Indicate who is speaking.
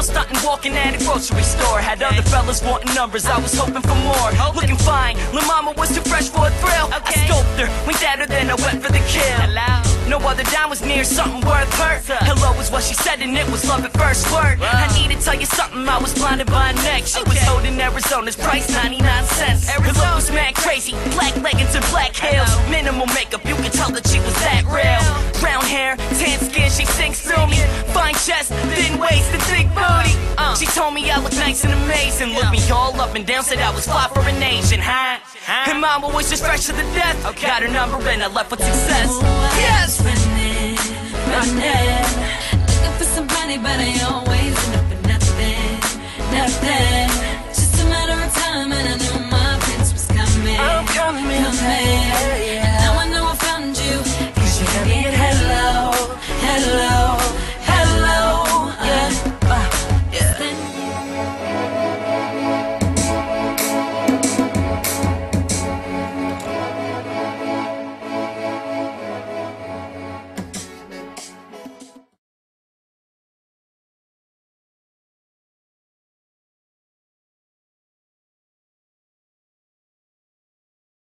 Speaker 1: starting walking at a grocery store. Had other fellas wanting numbers, I was hoping for more. Looking fine, Lil' mama was too fresh for a thrill. I scoped her, winked at her, then I went for the kill. No other dime was near, something worth her. Hello is what she said and it was love at first word. I need to tell you something, I was blinded by her neck. She was holding Arizona's price, 99 cents. Her look was mad crazy, black leggings and black heels. Minimal makeup, you could tell that she was that real. Brown hair, tan skin, she sings through me. Fine chest, thin waist, and thick booty. She told me I look nice and amazing. Looked me all up and down, said I was fly for an Asian, huh? And mama was just fresh to the death. Got her number and I left with success. Yes!
Speaker 2: Running, looking for somebody, but I always end up with nothing. Just a matter of time, and I knew my prince was coming.
Speaker 1: I'm coming.